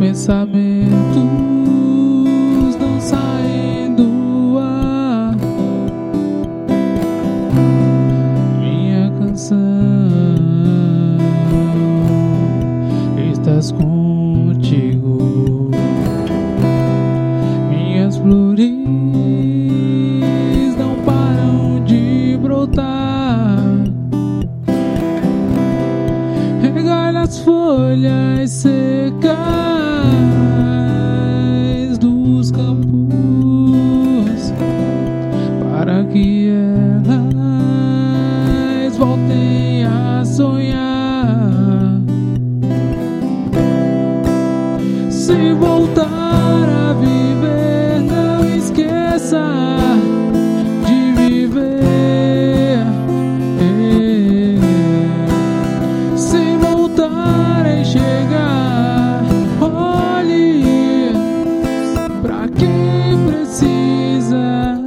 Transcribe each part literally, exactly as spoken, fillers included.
pensamentos não saem do ar. Minha canção, estás contigo. Minhas flores não param de brotar. Regalha as folhas secas dos campos para que elas voltem a sonhar. Se voltar a viver, não esqueça de viver. Se voltar a enxergar, olhe pra quem precisa.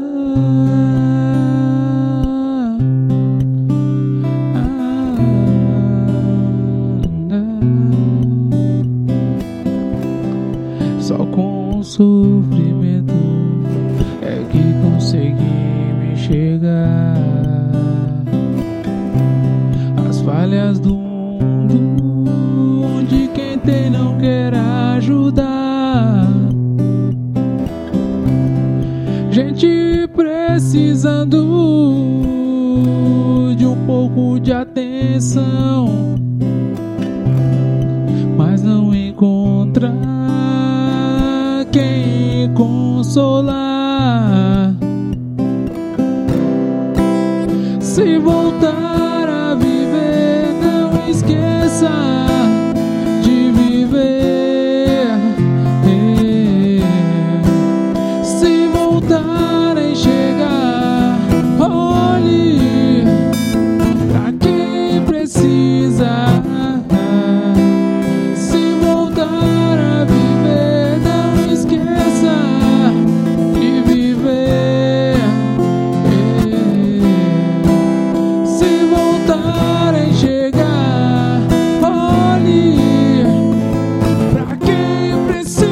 Só com o sofrimento é que consegui me enxergar. As falhas do mundo, onde quem tem não quer ajudar. Gente precisando de um pouco de atenção, mas não encontra quem consolar. Se voltar a viver, não esqueça de viver. Se voltar a enxergar, olhe pra quem precisa. Se voltar a viver, não esqueça de viver. Se voltar a enxergar, olhe pra quem precisa.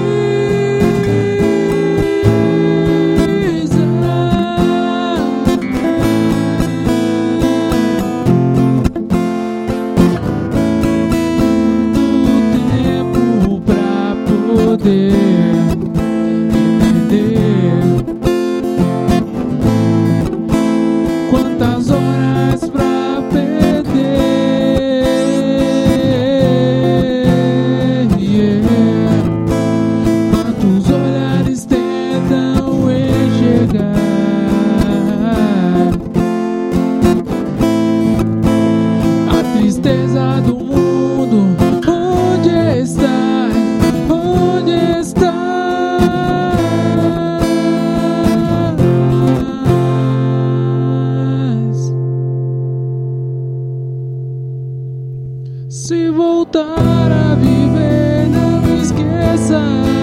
Do tempo pra poder entender quantas horas pra perder. Yeah. Quantos olhares tentam enxergar a tristeza do mundo. Onde está? Onde está? Se voltar a viver, não esqueça